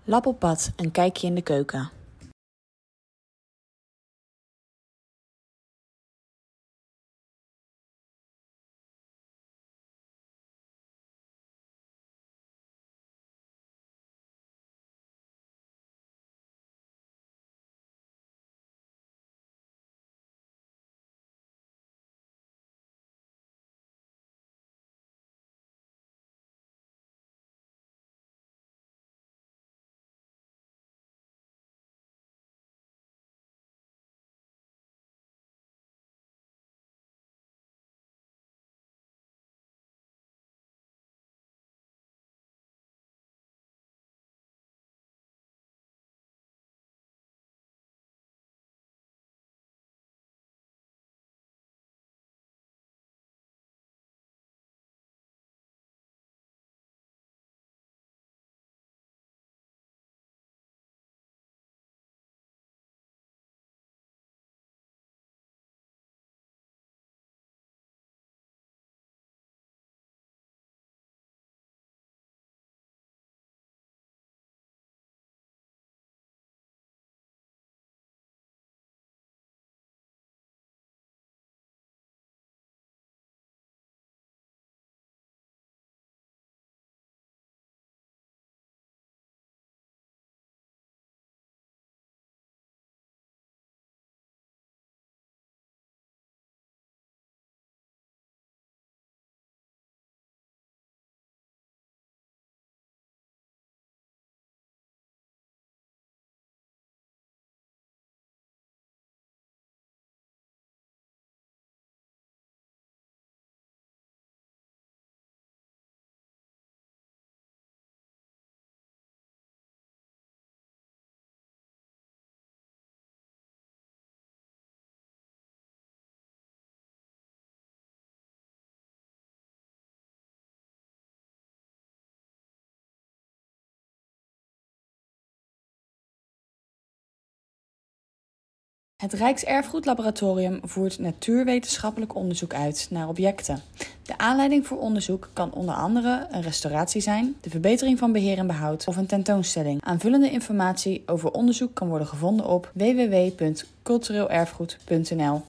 Lap op pad, een kijkje in de keuken. Het Rijkserfgoedlaboratorium voert natuurwetenschappelijk onderzoek uit naar objecten. De aanleiding voor onderzoek kan onder andere een restauratie zijn, de verbetering van beheer en behoud of een tentoonstelling. Aanvullende informatie over onderzoek kan worden gevonden op www.cultureelerfgoed.nl.